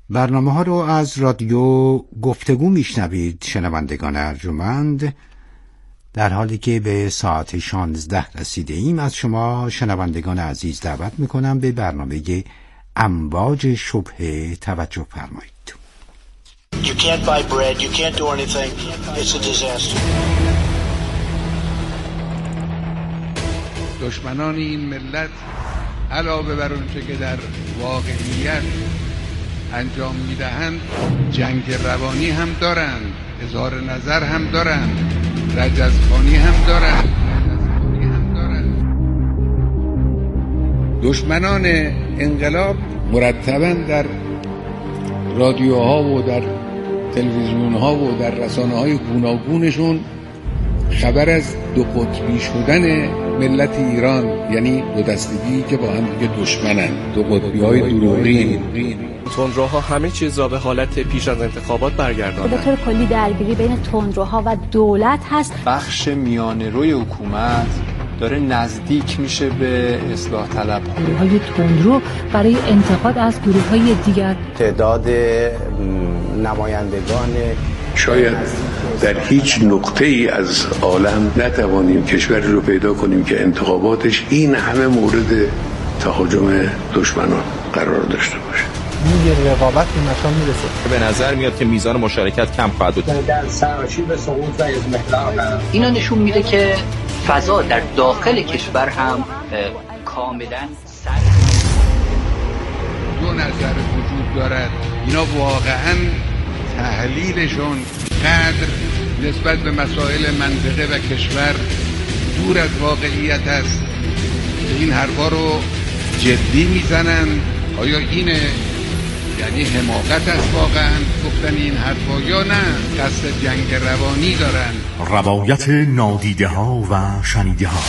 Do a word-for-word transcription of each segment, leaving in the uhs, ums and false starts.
برنامه ها رو از رادیو گفتگو میشنوید شنوندگان ارجمند. در حالی که به ساعت شانزده رسیده ایم از شما شنوندگان عزیز دعوت میکنم به برنامه امواج شبهه توجه فرمایید. You can't buy bread, you can't do anything. It's a disaster. دشمنان این ملت علاوه بر اونچه که در واقعیت انجام میدهند جنگ روانی هم دارند، اظهار نظر هم دارند، رجزخوانی هم دارند. دشمنان انقلاب مرتباً در رادیوها و در تلویزیونها و در رسانه‌های گوناگونشون خبر از دو قطبی شدن ملت ایران، یعنی دو دستگی که با هم دیگه دشمنن، دو قطبی‌های دروغین. تندروها همه چیز را به حالت پیش از انتخابات برگرداندند. به طور کلی درگیری بین تندروها و دولت هست. بخش میانه روی حکومت داره نزدیک میشه به اصلاح طلب. گروه‌های تندرو برای انتقاد از گروه‌های دیگر. تعداد نمایندگان شاید در هیچ نقطه ای از عالم نتوانیم کشوری رو پیدا کنیم که انتخاباتش این همه مورد تهاجم دشمنان قرار داشته باشه. این رقابت به مکان میرسه. به نظر میاد که میزان مشارکت کم خواهد بود. در سراشیب سقوط و اضمحلال اینا نشون میده که فضا در داخل کشور هم کاملا سر دو نظر وجود دارد. اینا واقعا تحلیلشون قدر نسبت به مسائل منطقه و کشور دور از واقعیت است. این حرفا رو جدی میزنن. آیا اینه یعنی حماقت است واقعا گفتن این حرفا یا نه قصد جنگ روانی دارن؟ روایت نادیده ها و شنیده ها.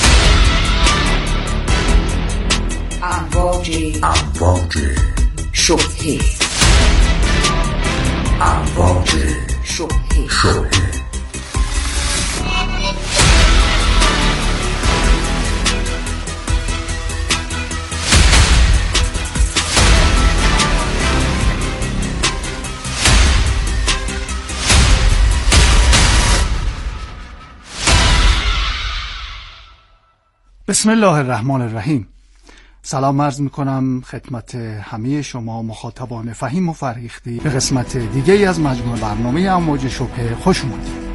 امواج امواج شبهه امواج شبهه شبهه بسم الله الرحمن الرحیم. سلام عرض میکنم خدمت همه شما مخاطبان فهیم و فرهیخته به قسمت دیگه ای از مجموع برنامه امواج شبهه خوش اومدید.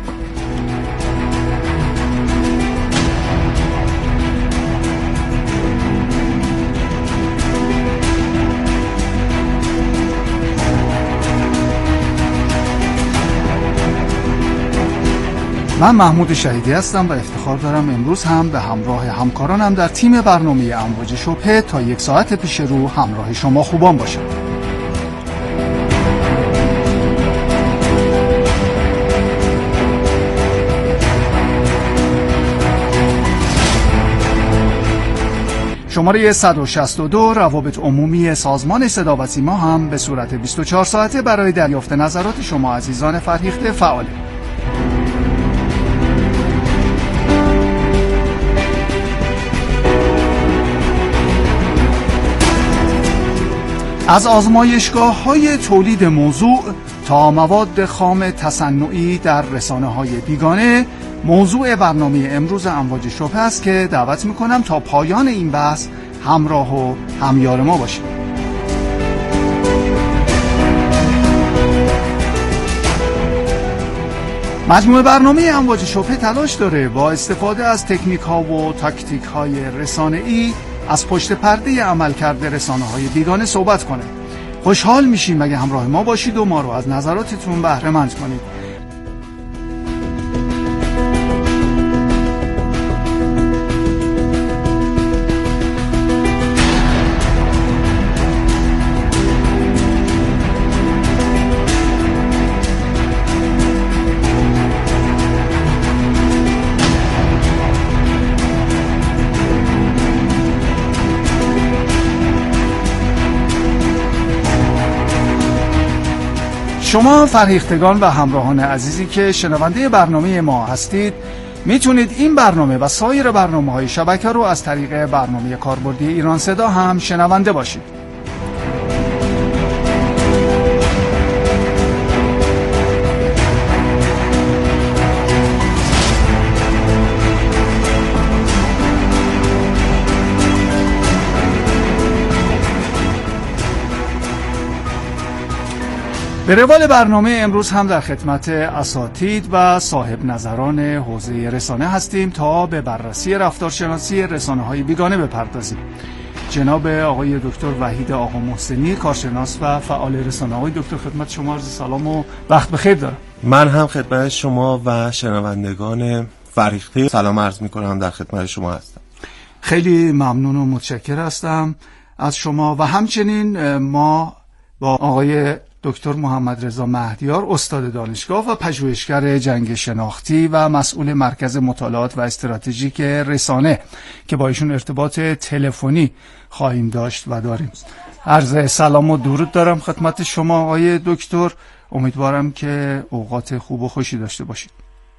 من محمود شهیدی هستم و افتخار دارم امروز هم به همراه همکارانم در تیم برنامه امواج شبهه تا یک ساعت پیش رو همراه شما خوبان باشم. شماره صد و شصت و دو روابط عمومی سازمان صدا و سیما هم به صورت بیست و چهار ساعته برای دریافت نظرات شما عزیزان فرهیخته فعاله. از آزمایشگاه‌های تولید موضوع تا مواد خام تصنعی در رسانه‌های بیگانه، موضوع برنامه امروز امواج شبهه است که دعوت می‌کنم تا پایان این بحث همراه و همیار ما باشید. مجموعه برنامه امواج شبهه تلاش داره با استفاده از تکنیک‌ها و تاکتیک‌های رسانه‌ای از پشت پرده عملکرد رسانه‌های بیگانه صحبت کنه. خوشحال میشیم اگه همراه ما باشید و ما رو از نظراتتون بهره مند کنید. شما فرهیختگان و همراهان عزیزی که شنونده برنامه ما هستید میتونید این برنامه و سایر برنامه‌های شبکه رو از طریق برنامه کاربردی ایران صدا هم شنونده باشید. به روال برنامه امروز هم در خدمت اساتید و صاحب نظران حوزه رسانه هستیم تا به بررسی رفتارشناسی رسانه‌های بیگانه بپردازیم. جناب آقای دکتر وحید آقا محسنی، کارشناس و فعال رسانه. آقای دکتر خدمت شما عرض سلام و وقت بخیر دارم. من هم خدمت شما و شنوندگان فریخته سلام عرض می‌کنم، در خدمت شما هستم. خیلی ممنون و متشکر هستم از شما و همچنین ما با آقای دکتر محمد رضا مهدیار، استاد دانشگاه و پژوهشگر جنگ شناختی و مسئول مرکز مطالعات و استراتژیک رسانه که با ایشون ارتباط تلفنی خواهیم داشت و داریم. عرض سلام و درود دارم خدمت شما آقای دکتر. امیدوارم که اوقات خوب و خوشی داشته باشید.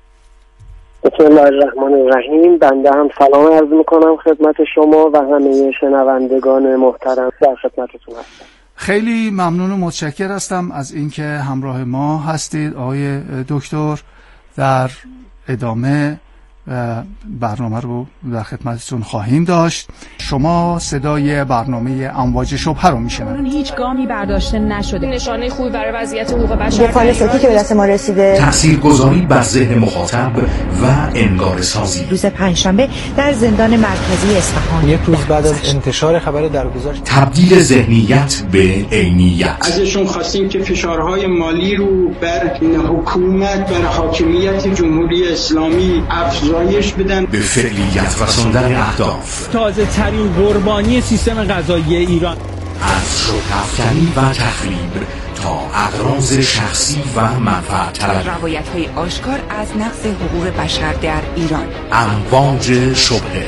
بسم الله الرحمن الرحیم. بنده هم سلام عرض میکنم خدمت شما و همه شنوندگان محترم در خدمتتون هستم. خیلی ممنون و متشکر هستم از اینکه همراه ما هستید آقای دکتر. در ادامه برنامه رو در خدمتتون خواهیم داشت. شما صدای برنامه امواج شبهه رو میشنوید. هیچ گامی برداشته نشده. نشانه خوبی برای وضعیت حقوق بشر مخالفتی که به دست ما رسیده، تاثیرگذاری بر ذهن مخاطب و انگاره‌سازی. روز پنجشنبه در زندان مرکزی اصفهان، یک روز بعد از انتشار خبر درگذشت، تبدیل ذهنیت به عینیت. ازشون خواستیم که فشارهای مالی رو بر حکومت، بر حاکمیت جمهوری اسلامی افزایش بدن، به فعلیت رساندن اهداف. تازه ترین قربانی سیستم قضایی ایران، از شبه‌افکنی و تخریب تا اغراض شخصی و منفعت طلبی، روایت‌های آشکار از نقض حقوق بشر در ایران. امواج شبهه،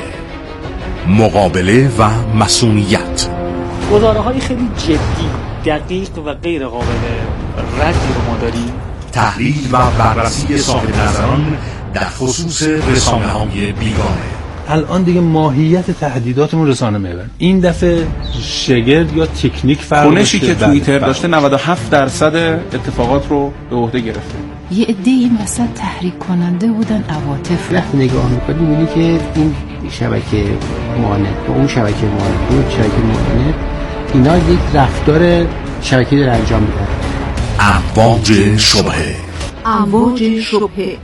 مقابله و مسئولیت. گزاره‌های خیلی جدی، دقیق و غیر قابل ردی رو ما داریم. تحلیل و بررسی صاحب نظران در خصوص رسانه‌های بیگانه. الان دیگه ماهیت تهدیداتمون رسانه محور. این دفعه شگرد یا تکنیک فرق کنشی که توییتر داشته نود و هفت درصد اتفاقات رو به عهده گرفته. یه عده این وسط تحریک کننده بودن عواطف. وقتی نگاه می‌کنی می‌بینی که این شبکه مانع با اون شبکه مانع اون شبکه مانع اینا یک رفتار شبکه‌ای داره انجام میدن. امواج شبهه. امواج شبهه.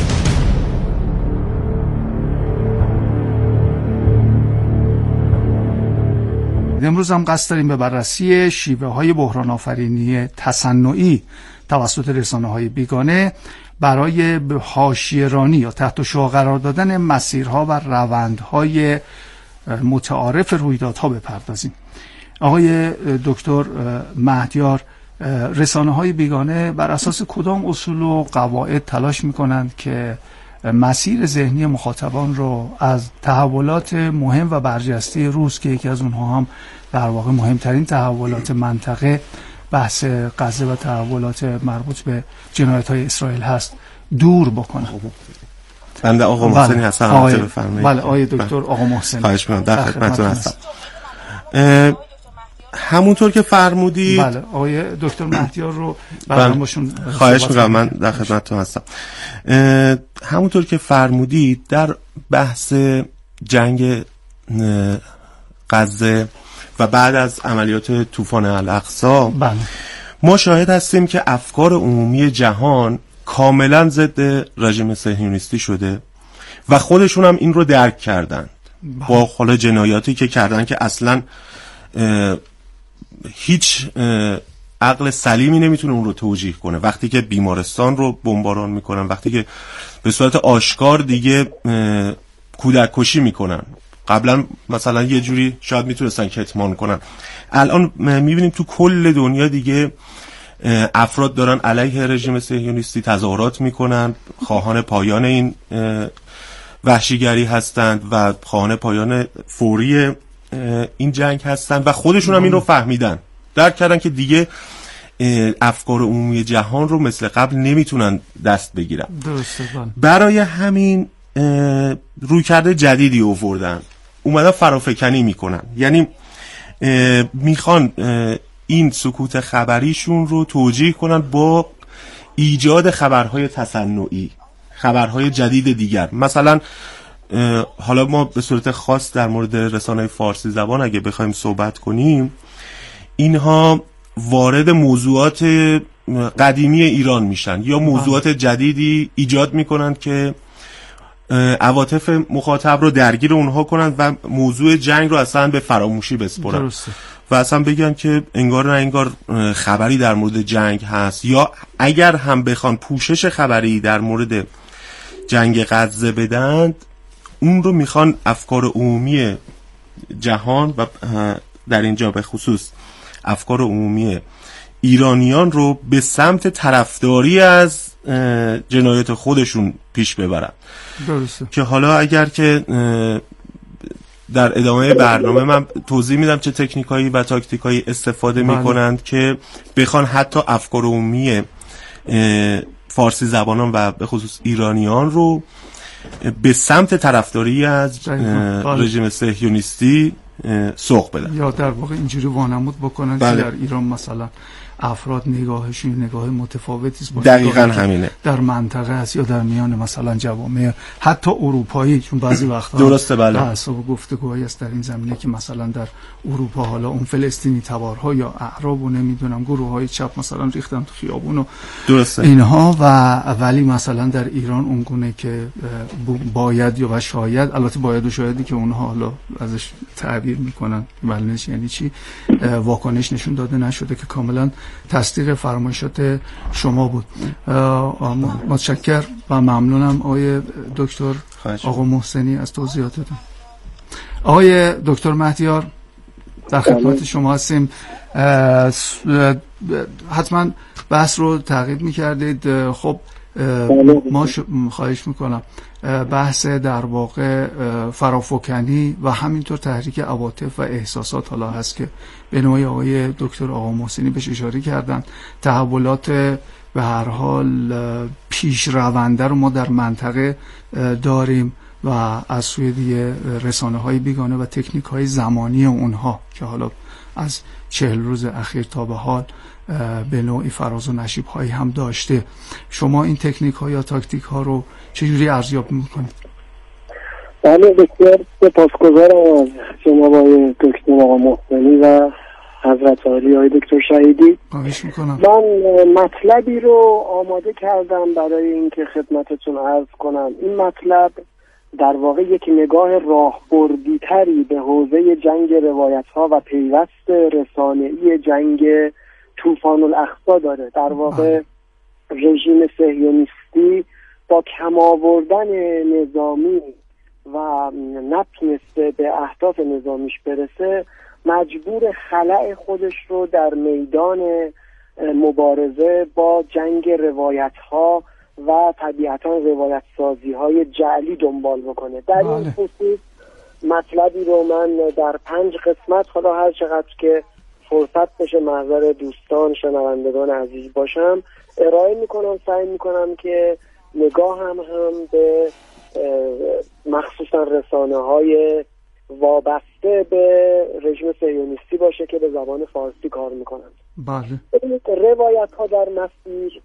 امروز هم قصد داریم به بررسی شیوه های بحران آفرینی تصنعی توسط رسانه های بیگانه برای حاشیه‌رانی یا تحت شعاع قرار دادن مسیرها و روندهای متعارف رویدادها بپردازیم. آقای دکتر مهدیار، رسانه های بیگانه بر اساس کدام اصول و قواعد تلاش میکنند که مسیر ذهنی مخاطبان رو از تحولات مهم و برجسته روز که یکی از اونها هم در واقع مهمترین تحولات منطقه بحث غزه و تحولات مربوط به جنایت‌های اسرائیل هست دور بکنه؟ بنده آقا محسنی هستم. آقای بفرمایید. بله آقای دکتر آقا محسنی. خواهش می‌کنم، در خدمتتون هستم. همونطور که فرمودید. بله آقای دکتر مهدیار رو برنامه‌شون خواهش می‌کنم، من در خدمتتون هستم. همونطور که فرمودید در بحث جنگ غزه و بعد از عملیات طوفان الاقصی ما شاهد هستیم که افکار عمومی جهان کاملا ضد رژیم صهیونیستی شده و خودشون هم این رو درک کردند با خلا جنایاتی که کردن که اصلا هیچ عقل سلیمی نمیتونه اون رو توجیه کنه. وقتی که بیمارستان رو بمباران میکنن، وقتی که به صورت آشکار دیگه کودک کشی میکنن، قبلا مثلا یه جوری شاید میتونستن کتمان کنن، الان میبینیم تو کل دنیا دیگه افراد دارن علیه رژیم صهیونیستی تظاهرات میکنن، خواهان پایان این وحشیگری هستند و خواهان پایان فوری این جنگ هستند و خودشون هم این رو فهمیدن، درک کردن که دیگه افکار عمومی جهان رو مثل قبل نمیتونن دست بگیرن. درسته. برای همین رویکرد جدیدی آوردن، اومدن فرافکنی میکنن، یعنی میخوان این سکوت خبریشون رو توجیه کنن با ایجاد خبرهای تصنعی، خبرهای جدید دیگر. مثلا حالا ما به صورت خاص در مورد رسانه فارسی زبان اگه بخوایم صحبت کنیم، اینها وارد موضوعات قدیمی ایران میشن یا موضوعات جدیدی ایجاد میکنن که عواطف مخاطب رو درگیر اونها کنن و موضوع جنگ رو اصلا به فراموشی بسپرن. درسته. و اصلا بگن که انگار نه انگار خبری در مورد جنگ هست، یا اگر هم بخوان پوشش خبری در مورد جنگ غزه بدن، اون رو میخوان افکار عمومی جهان و در اینجا به خصوص افکار عمومی ایرانیان رو به سمت طرفداری از جنایات خودشون پیش ببرن. درسته. که حالا اگر که در ادامه برنامه من توضیح میدم چه تکنیکایی و تاکتیکایی استفاده بله. میکنند که بخوان حتی افکار عمومی فارسی زبانان و به خصوص ایرانیان رو به سمت طرفداری از رژیم صهیونیستی سوق بدن، یا در واقع اینجوری وانمود بکنن بله. که در ایران مثلا افراد نگاهشون نگاه متفاوتی است با دقیقاً همینه در منطقه است یا در میان مثلا جوامع حتی اروپایی، چون بعضی وقتا درسته بله بحث و گفتگوهایی است در این زمینه که مثلا در اروپا حالا اون فلسطینی تبارها یا اعراب و نمیدونم گروه‌های چپ مثلا ریختن تو خیابون و درسته اینها، و ولی مثلا در ایران اون گونه که باید یا و شاید، البته باید و شایدی که اونها حالا ازش تعبیر میکنن ولنش یعنی چی، واکنش نشون داده نشده که کاملا تصدیق فرمایشات شما بود. متشکر و ممنونم آقای دکتر آقا محسنی از توضیحاتتون. آقای دکتر مهدیار در خدمت شما هستیم. حتما بحث رو تعقیب می‌کردید. خب ما خواهش میکنم بحث در واقع فرافکنی و همینطور تحریک عواطف و احساسات حالا هست که به نوعی آقای دکتر آقا محسنی بهش اشاره کردن. تحولات به هر حال پیش رونده رو ما در منطقه داریم و از سوی دیگه رسانه های بیگانه و تکنیک های زمانی اونها که حالا از چهل روز اخیر تا به حال به نوعی فراز و نشیب هایی هم داشته. شما این تکنیک ها یا تاکتیک ها رو چجوری ارزیابی میکنید؟ بله بسیار سپاسگزارم از جناب آقای دکتر آقا محسنی و حضرت عالی آقای دکتر شهیدی. خواهش میکنم. من مطلبی رو آماده کردم برای اینکه خدمتتون عرض کنم. این مطلب در واقع یک نگاه راهبردی تری به حوزه جنگ روایت ها و پیوست رسانه‌ای جنگ طوفان الاقصی داره. در واقع رژیم صهیونیستی با کم آوردن نظامی و نتونسته به اهداف نظامیش برسه، مجبور خلأ خودش رو در میدان مبارزه با جنگ روایت ها و طبیعتا روایت سازی های جعلی دنبال بکنه. در این خصوص مطلبی رو من در پنج قسمت، حالا هر چقدر که فرصت بشه محضر دوستان شنوندگان عزیز باشم ارائه میکنم. سعی میکنم که نگاه هم هم به مخصوصا رسانه های وابسته به رژیم صهیونیستی باشه که به زبان فارسی کار میکنند. بله. روایت ها در مسیر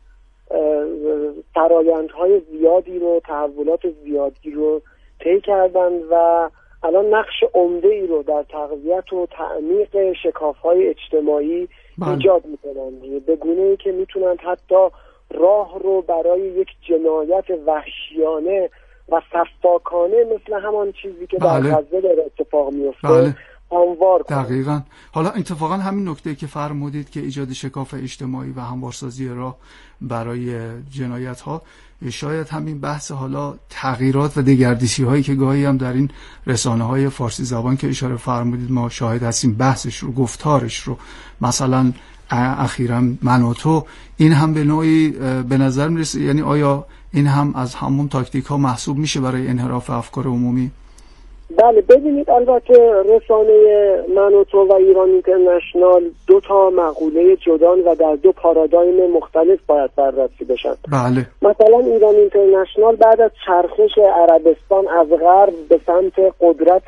فرآیندهای زیادی رو، تحولات زیادی رو طی کردند و الان نقش عمده ای رو در تقویت و تعمیق شکاف‌های اجتماعی بله. ایجاد میکنند، به گونه‌ای که میتونند حتی راه رو برای یک جنایت وحشیانه و سفاکانه مثل همان چیزی که بله. در غزه داره اتفاق میفته بله. هموار کنند. دقیقاً. حالا اتفاقا همین نکته که فرمودید که ایجاد شکاف اجتماعی و هموارسازی راه برای جنایت ها، شاید همین بحث حالا تغییرات و دگردیسی هایی که گاهی هم در این رسانه های فارسی زبان که اشاره فرمودید ما شاهد هستیم، بحثش رو، گفتارش رو، مثلا اخیراً من و تو، این هم به نوعی به نظر میرسه، یعنی آیا این هم از همون تاکتیک ها محسوب میشه برای انحراف افکار عمومی؟ بله ببینید، البته رسانه من و تو و ایران اینترنشنال دو تا مقوله جدان و در دو پارادایم مختلف باید بررسی بشن. بله. مثلا ایران اینترنشنال بعد از چرخش عربستان از غرب به سمت قدرت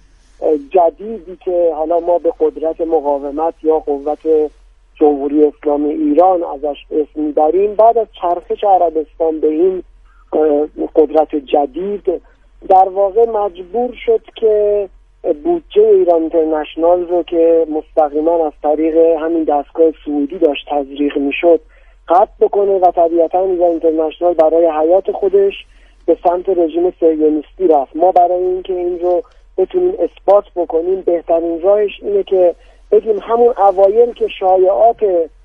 جدیدی که حالا ما به قدرت مقاومت یا قوت جمهوری اسلامی ایران ازش اسم میبریم، بعد از چرخش عربستان به این قدرت جدید در واقع مجبور شد که بودجه ایران اینترنشنال رو که مستقیما از طریق همین دستگاه سعودی داشت تزریق میشد قطع بکنه و طبیعتاً ایران اینترنشنال برای حیات خودش به سمت رژیم صهیونیستی رفت. ما برای اینکه این رو بتونیم اثبات بکنیم بهترین راهش اینه که بگیم همون اوایل که شایعات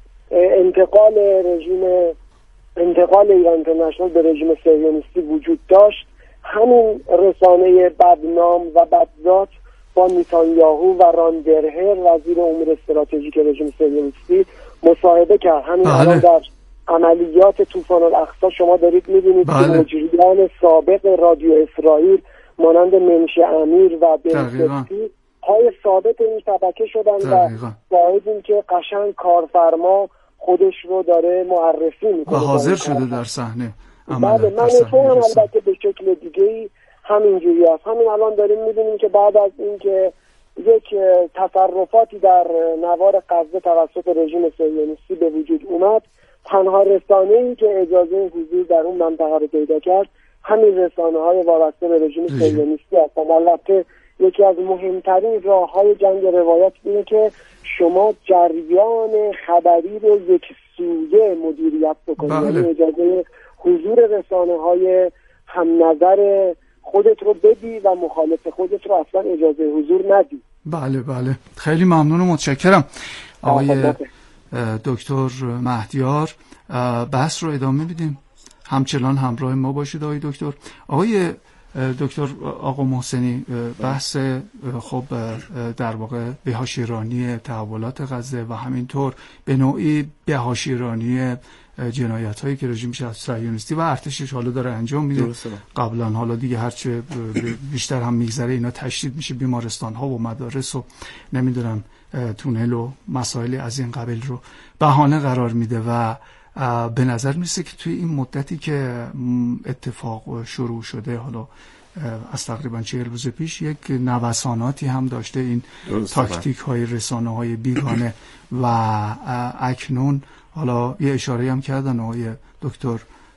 انتقال رژیم انتقال ایران اینترنشنال به رژیم صهیونیستی وجود داشت، همین رسانه بدنام و بدذات با نتانیاهو و ران درهر وزیر امور استراتژیک رژیم صهیونیستی مصاحبه کرد. همین الان در عملیات طوفان الاقصی شما دارید می‌بینید که مجریان سابق رادیو اسرائیل مانند منشه امیر و بنستی پای ثابت این شبکه شدن دقیقا. و شاهدیم که قشنگ کارفرما خودش رو داره معرفی میکنه و حاضر شده در صحنه. بله من اتفاقا البته به شکل دیگه‌ای همینجوری است. همین الان داریم می‌بینیم که بعد از اینکه یک تصرفاتی در نوار غزه توسط رژیم صهیونیستی به وجود اومد، تنها رسانه‌ای که اجازه حضور در اون منطقه رو پیدا کرد همین رسانه‌های وابسته به رژیم صهیونیستی هستند. البته یکی از مهمترین راه‌های جنگ روایت اینه که شما جریان خبری رو یک سویه مدیریت بکنید، بله. یعنی اجازه حضور رسانه‌های هم نظر خودت رو بدی و مخالف خودت رو اصلا اجازه حضور ندی. بله بله خیلی ممنون و متشکرم آقای دکتر مهدیار. بحث رو ادامه بدیم، همچنان همراه ما باشید آقای دکتر. آقای دکتر آقا محسنی، بحث خب در واقع بهاشیرانی تحولات غزه و همینطور به نوعی بهاشیرانی جنایت هایی که رژیم صهیونیستی و ارتشش حالا داره انجام میده قبلا، حالا دیگه هرچه بیشتر هم میگذره اینا تشدید میشه، بیمارستان ها و مدارس و نمیدونم تونل و مسائل از این قبیل رو بهانه قرار میده و به نظر میرسه که توی این مدتی که اتفاق شروع شده، حالا از تقریبا چهل روز پیش، یک نوساناتی هم داشته این تاکتیک های رسانه های بیگانه و اکنون حالا یه اشاره هم کردن آقای دکتر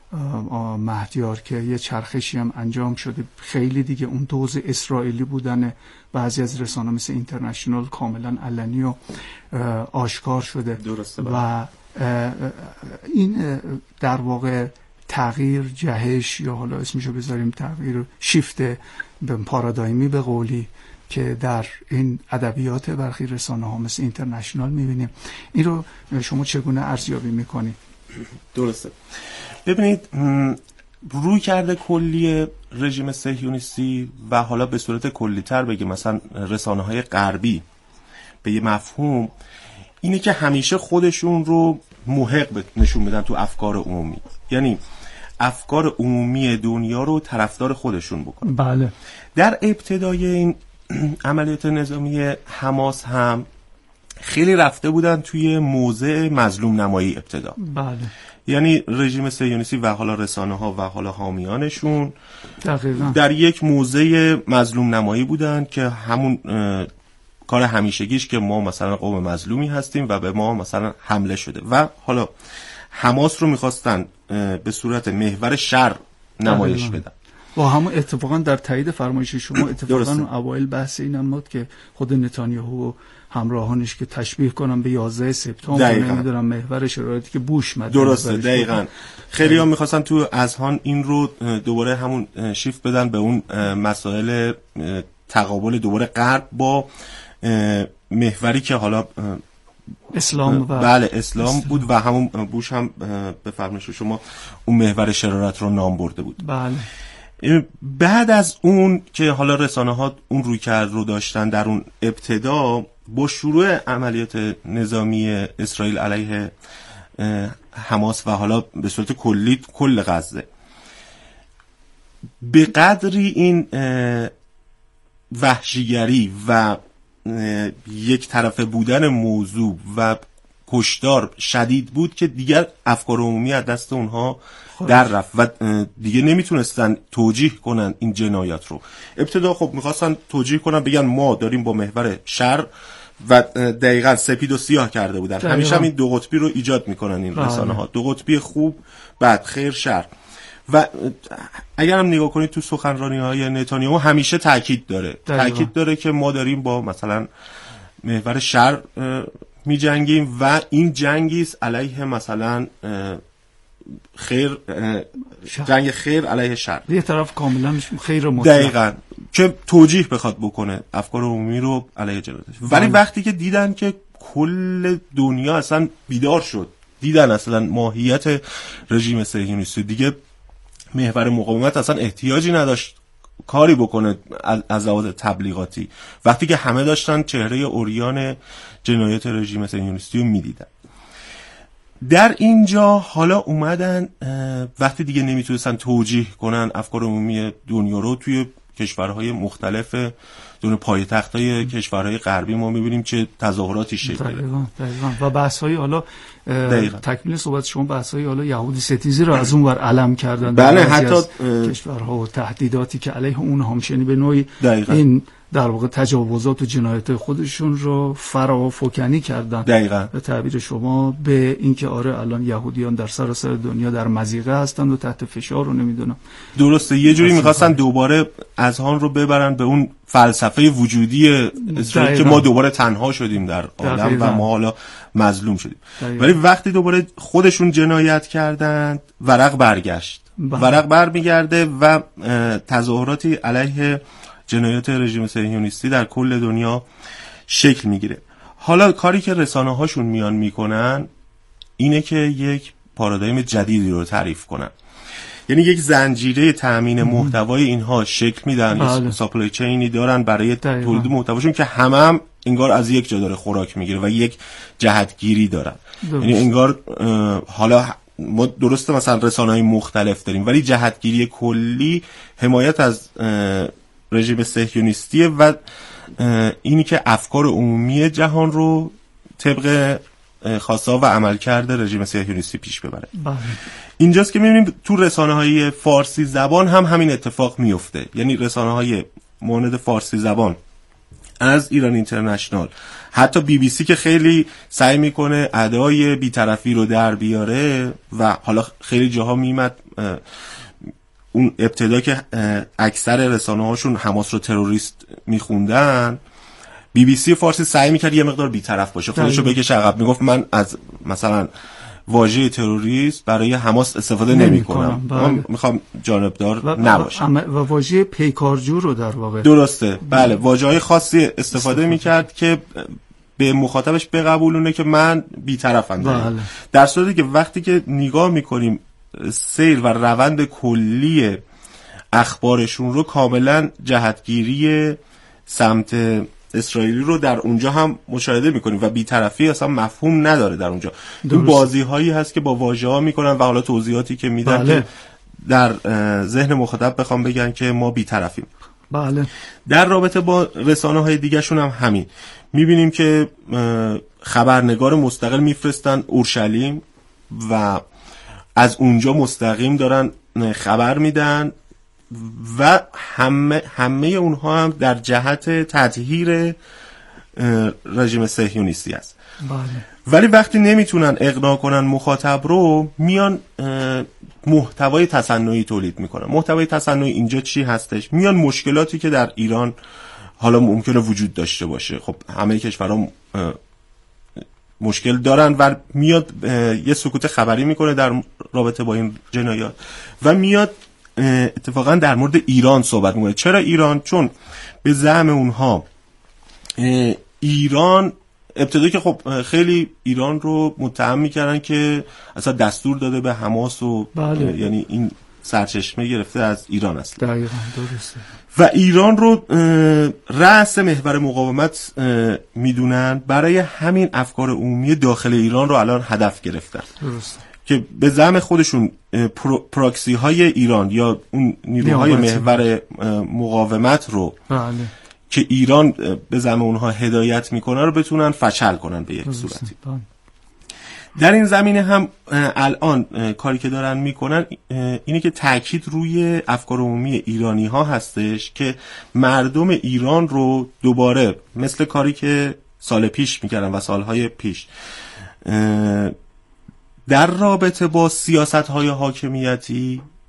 مهدیار که یه چرخشی هم انجام شده، خیلی دیگه اون دوز اسرائیلی بودن بعضی از رسانه مثل اینترنشنال کاملا علنی و آشکار شده. درسته و این در واقع تغییر جهش یا حالا اسمشو بذاریم تغییر شیفت به پارادایمی به قولی که در این ادبیات برخی رسانه ها مثل اینترنشنال میبینیم، این رو شما چگونه ارزیابی میکنید؟ درسته. ببینید روی کرده کلی رژیم صهیونیستی و حالا به صورت کلی‌تر بگیم مثلا رسانه های غربی به یه مفهوم اینه که همیشه خودشون رو محق نشون میدن تو افکار عمومی، یعنی افکار عمومی دنیا رو طرفدار خودشون بکنن. بله. در ابتدای این عملیات نظامی حماس هم خیلی رفته بودن توی موضع مظلوم نمایی ابتدا. بله. یعنی رژیم صهیونیستی و حالا رسانه ها و حالا حامیانشون دقیقاً در یک موضع مظلوم نمایی بودن که همون کار همیشگیش که ما مثلا قوم مظلومی هستیم و به ما مثلا حمله شده و حالا حماس رو میخواستن به صورت محور شر نمایش بدن. و همون اتفاقا در تایید فرمایش شما اتفاقا اوایل بحث این هم بود که خود نتانیاهو و همراهانش که تشبیه کنم به یازده سپتامبر نمیدونم محور شرایطی که بوش مد درسته دقیقاً خیلی ها میخواستن تو اذهان این رو دوباره همون شیفت بدن به اون مسائل تقابل دوباره غرب با محوری که حالا اسلام و بله اسلام, اسلام بود و همون بوش هم به فرمایش شما اون محور شرارت رو نام برده بود. بله. بعد از اون که حالا رسانه ها اون رویکرد رو داشتن در اون ابتدا، با شروع عملیات نظامی اسرائیل علیه حماس و حالا به صورت کلی کل غزه، به قدری این وحشیگری و یک طرفه بودن موضوع و کشتار شدید بود که دیگر افکار عمومی از دست اونها در رفت و دیگه نمیتونستن توجیه کنن این جنایات رو. ابتدا خب میخواستن توجیه کنن، بگن ما داریم با محور شر و دقیقاً سپید و سیاه کرده بودن. دقیقا. همیشه هم این دو قطبی رو ایجاد میکنن این رسانه ها، دو قطبی خوب بد خیر شر. و اگر هم نگاه کنید تو سخنرانی های نتانیاهو همیشه تاکید داره دقیقا. تاکید داره که ما داریم با مثلا محور شر می‌جنگیم و این جنگی است علیه مثلا خیر، جنگ خیر علیه شر. یه طرف کاملا خیر مطلق. دقیقاً که توجیه بخواد بکنه افکار عمومی رو علیه جنایتش. ولی وقتی که دیدن که کل دنیا اصلا بیدار شد، دیدن اصلا ماهیت رژیم صهیونیستی، دیگه محور مقاومت اصلا احتیاجی نداشت کاری بکنه از لحاظ تبلیغاتی، وقتی که همه داشتن چهره عریان جنایت رژیم صهیونیستی رو میدیدن. در اینجا حالا اومدن وقتی دیگه نمیتونستن توجیه کنن افکار عمومی دنیا رو، توی کشورهای مختلف دون پایتخت‌های کشورهای غربی ما می‌بینیم چه تظاهراتی شکل گرفت. دقیقاً دقیقاً و بحث‌های حالا تکمیل صحبت شما، بحث‌های حالا یهودی ستیزی رو از اون ور علم کردن. بله، حتی کشورها و تهدیداتی که علیه اون همچنین به نوعی این در واقع تجاوزات و جنایت خودشون رو فراوفکنی کردن. دقیقاً به تعبیر شما به اینکه آره الان یهودیان در سراسر دنیا در مضیقه هستند و تحت فشار رو نمیدونم. درسته، یه جوری می‌خواستن دوباره اذهان رو ببرن به اون فلسفه وجودی اسرائیل که ما دوباره تنها شدیم در عالم و ما حالا مظلوم شدیم. دقیقا. ولی وقتی دوباره خودشون جنایت کردند، ورق برگشت. بله. ورق برمیگرده و تظاهراتی علیه جنایات رژیم صهیونیستی در کل دنیا شکل میگیره. حالا کاری که رسانه هاشون میان میکنن اینه که یک پارادایم جدیدی رو تعریف کنن، یعنی یک زنجیره تامین محتوای اینها شکل میدن. بله. ساپلای چینی دارن برای تولید محتواشون که همه هم انگار از یک جا داره خوراک میگیره و یک جهتگیری دارن. یعنی انگار حالا ما درسته مثلا رسانه‌های مختلف داریم ولی جهتگیری کلی حمایت از رژیم صهیونیستی و اینی که افکار عمومی جهان رو طبق خواسته و عملکرد رژیم صهیونیستی پیش ببره. بله. اینجاست که می‌بینیم تو رسانه‌های فارسی زبان هم همین اتفاق میفته. یعنی رسانه‌های مانند فارسی زبان از ایران اینترنشنال، حتی بی بی سی که خیلی سعی میکنه ادای بی‌طرفی رو در بیاره و حالا خیلی جاها میمد اون ابتدا که اکثر رسانه هاشون حماس رو تروریست میخوندن، بی بی سی فارسی سعی میکرد یه مقدار بی‌طرف باشه، خودشو بکشه عقب، میگفت من از مثلا واژه تروریست برای حماس استفاده نمیکنم، من میخوام جانبدار نباشم و واژه پیکارجو رو در واقع درسته بله واژه‌های خاصی استفاده میکرد که به مخاطبش بقبولونه که من بی‌طرفم. بله. در صورتی که وقتی که نگاه میکنیم سیر و روند کلی اخبارشون رو، کاملا جهتگیری سمت اسرائیلی رو در اونجا هم مشاهده میکنیم و بی‌طرفی اصلا مفهوم نداره در اونجا. این بازی هایی هست که با واژه ها میکنن و حالا توضیحاتی که میدن بله. که در ذهن مخاطب بخوام بگن که ما بی‌طرفیم. بله. در رابطه با رسانه های دیگه شون هم همین میبینیم که خبرنگار مستقل میفرستن اورشلیم و از اونجا مستقیم دارن خبر میدن و همه همه اونها هم در جهت تطهیر رژیم صهیونیستی است. بله. ولی وقتی نمیتونن اقناع کنن مخاطب رو، میان محتوای تصنعی تولید میکنن. محتوای تصنعی اینجا چی هستش؟ میان مشکلاتی که در ایران حالا ممکنه وجود داشته باشه، خب همه کشورها مشکل دارن و میاد یه سکوت خبری میکنه در رابطه با این جنایات و میاد اتفاقا در مورد ایران صحبت میکنه. چرا ایران؟ چون به زعم اونها ایران ابتدا که خب خیلی ایران رو متهم میکردن که اصلا دستور داده به حماس و بله. یعنی این سرچشمه گرفته از ایران است. دقیقاً درسته. و ایران رو رأس محور مقاومت میدونن، برای همین افکار عمومی داخل ایران رو الان هدف گرفتن. درسته. که به زعم خودشون پرو، پراکسی های ایران یا اون نیروهای محور مقاومت رو بله. که ایران به زعم اونها هدایت میکنه رو بتونن فشل کنن به یک صورتی. بله. در این زمینه هم الان کاری که دارن میکنن اینه که تاکید روی افکار عمومی ایرانی ها هستش که مردم ایران رو دوباره مثل کاری که سال پیش میکردن و سالهای پیش در رابطه با سیاست های حاکمیتی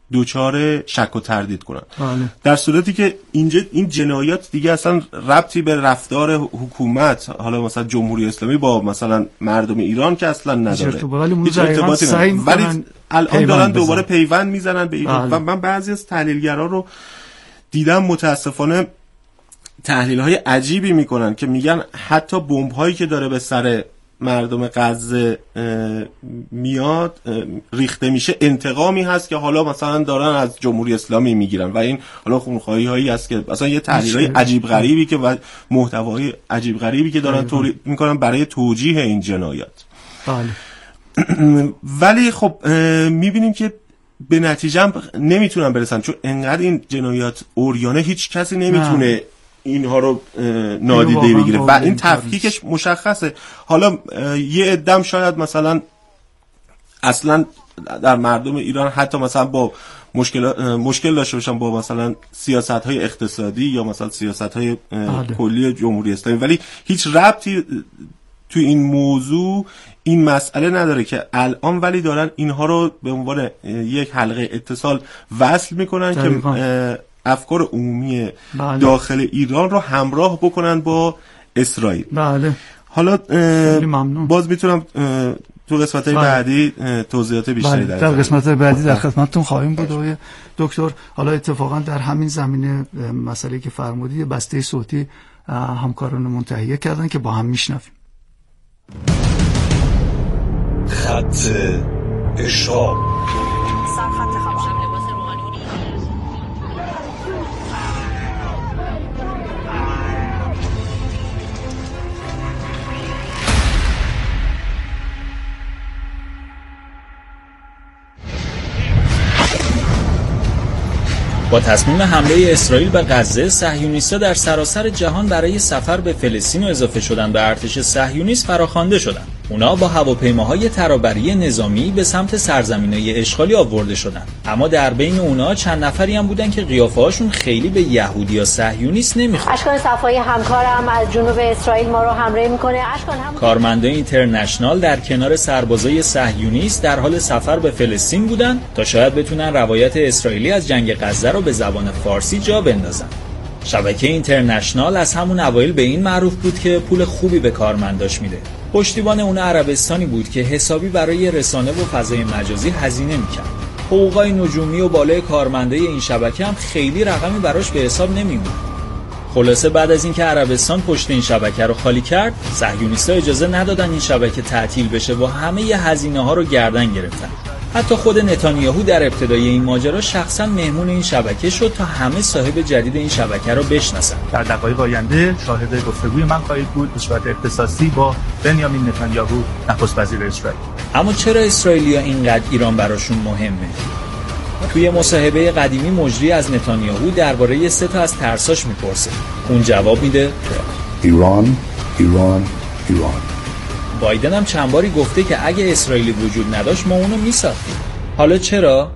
دوچار شک و تردید کنن. بله. در صورتی که اینجا این جنایات دیگه اصلا ربطی به رفتار حکومت، حالا مثلا جمهوری اسلامی با مثلا مردم ایران که اصلا نداره، هیچ ارتباطی نداره، ولی الان دارن دوباره پیوند میزنن به ایران. و من بعضی از تحلیلگرا رو دیدم متاسفانه تحلیل‌های عجیبی میکنن که میگن حتی بمب‌هایی که داره به سر مردم غزه میاد ریخته میشه انتقامی هست که حالا مثلا دارن از جمهوری اسلامی میگیرن و این حالا خونخواهی هایی هست که مثلا یه تحلیل‌های عجیب غریبی که و محتوای عجیب غریبی که دارن تولید میکنن برای توجیه این جنایات. بله. ولی خب میبینیم که به نتیجه هم نمیتونن برسن، چون انقدر این جنایات اوریانه هیچ کسی نمیتونه نه. اینها رو نادیده بگیره و این تفکیکش مشخصه. حالا یه عدم شاید مثلا اصلا در مردم ایران حتی مثلا با مشکل مشکل داشته باشن با مثلا سیاست‌های اقتصادی یا مثلا سیاست‌های کلی جمهوری اسلامی، ولی هیچ ربطی تو این موضوع این مسئله نداره که الان ولی دارن اینها رو به عنوان یک حلقه اتصال وصل میکنن که افکار عمومی بله. داخل ایران رو همراه بکنن با اسرائیل. بله. حالا باز میتونم تو قسمت‌های بله. بعدی توضیحات بیشتری بله. در قسمت بعدی در خدمتتون خواهیم بود آقای دکتر. حالا اتفاقا در همین زمینه مسئله که فرمودید بسته صوتی همکارانمون تهیه کردن که با هم میشنویم. خط اشراق. با تصمیم حمله اسرائیل به غزه، صهیونیست‌ها در سراسر جهان برای سفر به فلسطین و اضافه شدن به ارتش صهیونیست فراخوانده شدند. اونا با هواپیماهای ترابری نظامی به سمت سرزمین‌های اشغالی آورده شدند. اما در بین اونا چند نفری هم بودن که قیافه‌هاشون خیلی به یهودی یا صهیونیست نمیخورد. اشکان صفایی همکارم از جنوب اسرائیل ما رو همراهی میکنه. اشکان هم کارمندان اینترنشنال در کنار سربازای صهیونیست در حال سفر به فلسطین بودن تا شاید بتونن روایت اسرائیلی از جنگ غزه رو به زبان فارسی جا بندازن. شبکه اینترنشنال از همون اوایل به این معروف بود که پول خوبی به کارمنداش میده. پشتیبان اون عربستانی بود که حسابی برای رسانه و فضای مجازی هزینه میکرد. حقوقای نجومی و بالای کارمندای این شبکه هم خیلی رقمی براش به حساب نمیومد. خلاصه بعد از اینکه عربستان پشت این شبکه رو خالی کرد، صهیونیست‌ها اجازه ندادن این شبکه تعطیل بشه و همه ی هزینه‌ها رو گردن گرفتن. حتی خود نتانیاهو در ابتدای این ماجرا شخصا مهمون این شبکه شد تا همه صاحب جدید این شبکه رو بشناسن. در دقایق آینده شاهد گفتگوی من خواهید بود به صورت اختصاصی با بنیامین نتانیاهو نخست وزیر اسرائیل. اما چرا اسرائیلیا اینقدر ایران براشون مهمه؟ توی مصاحبه قدیمی مجری از نتانیاهو درباره سه تا از ترساش میپرسه. اون جواب میده ایران، ایران، ایران. بایدن هم چند باری گفته که اگه اسرائیلی وجود نداشت ما اونو میساختیم. حالا چرا؟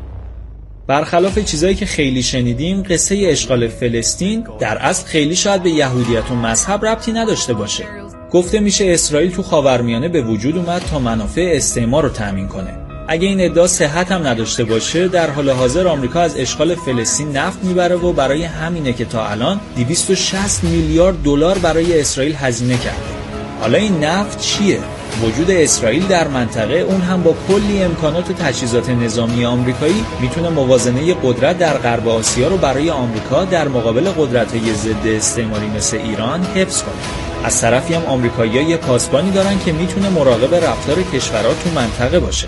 برخلاف چیزایی که خیلی شنیدیم، قصه اشغال فلسطین در اصل خیلی شاید به یهودیت و مذهب ربطی نداشته باشه. گفته میشه اسرائیل تو خاورمیانه به وجود اومد تا منافع استعمار رو تامین کنه. اگه این ادعا صحت هم نداشته باشه، در حال حاضر آمریکا از اشغال فلسطین نفت میبره و برای همینه که تا الان دویست و شصت میلیارد دلار برای اسرائیل هزینه کرده. حالا این نفت چیه؟ وجود اسرائیل در منطقه، اون هم با کلی امکانات و تجهیزات نظامی آمریکایی، میتونه موازنه قدرت در غرب آسیا رو برای آمریکا در مقابل قدرت‌های ضد استعماری مثل ایران حفظ کنه. از طرفی هم آمریکایی‌ها یه پاسبانی دارن که میتونه مراقب رفتار کشورها تو منطقه باشه.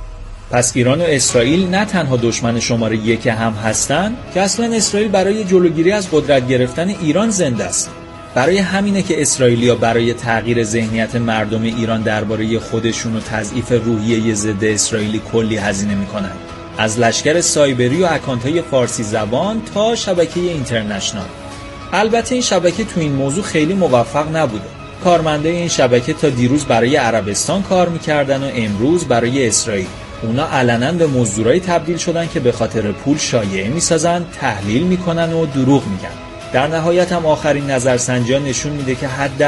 پس ایران و اسرائیل نه تنها دشمن شماره یک هم هستن، که اصلا اسرائیل برای جلوگیری از قدرت گرفتن ایران زنده است. برای همینه که اسرائیلیا برای تغییر ذهنیت مردم ایران درباره خودشون و تضعیف روحیه ضد اسرائیلی کلی هزینه میکنن. از لشکر سایبری و اکانت‌های فارسی زبان تا شبکه اینترنشنال. البته این شبکه تو این موضوع خیلی موفق نبوده. کارمندای این شبکه تا دیروز برای عربستان کار میکردن و امروز برای اسرائیل. اونا علنا به مزدورای تبدیل شدن که به خاطر پول شایعه میسازن، تحلیل میکنن و دروغ میگن. در نهایت هم آخرین نظرسنجی‌ها نشون میده که حد